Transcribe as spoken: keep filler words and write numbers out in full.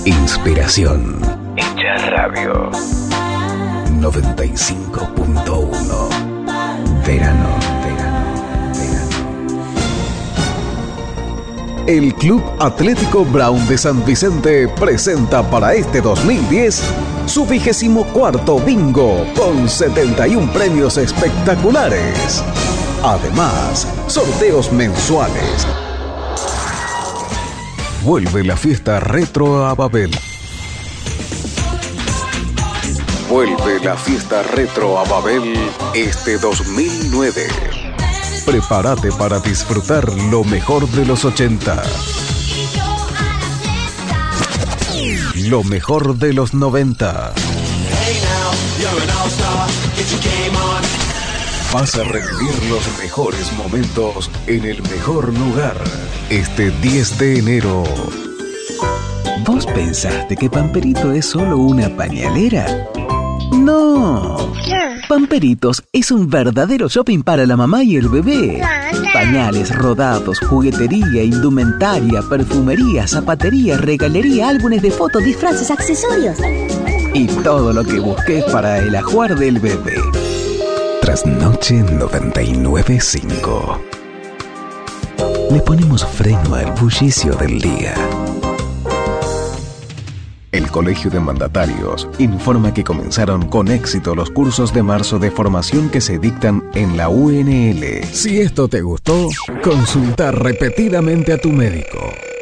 Inspiración. Hecha radio. noventa y cinco punto uno. Verano, verano, verano. El Club Atlético Brown de San Vicente presenta para este dos mil diez su vigésimo cuarto bingo con setenta y un premios espectaculares. Además, sorteos mensuales. Vuelve la fiesta retro a Babel. Vuelve la fiesta retro a Babel este dos mil nueve. Prepárate para disfrutar lo mejor de los ochenta. Lo mejor de los noventa. Vas a revivir los mejores momentos en el mejor lugar. Este diez de enero. ¿Vos pensaste que Pamperito es solo una pañalera? ¡No! Pamperitos es un verdadero shopping para la mamá y el bebé. Pañales, rodados, juguetería, indumentaria, perfumería, zapatería, regalería, álbumes de fotos, disfraces, accesorios. Y todo lo que busques para el ajuar del bebé. Trasnoche noventa y nueve punto cinco. Le ponemos freno al bullicio del día. El Colegio de Mandatarios informa que comenzaron con éxito los cursos de marzo de formación que se dictan en la U N L. Si esto te gustó, consulta repetidamente a tu médico.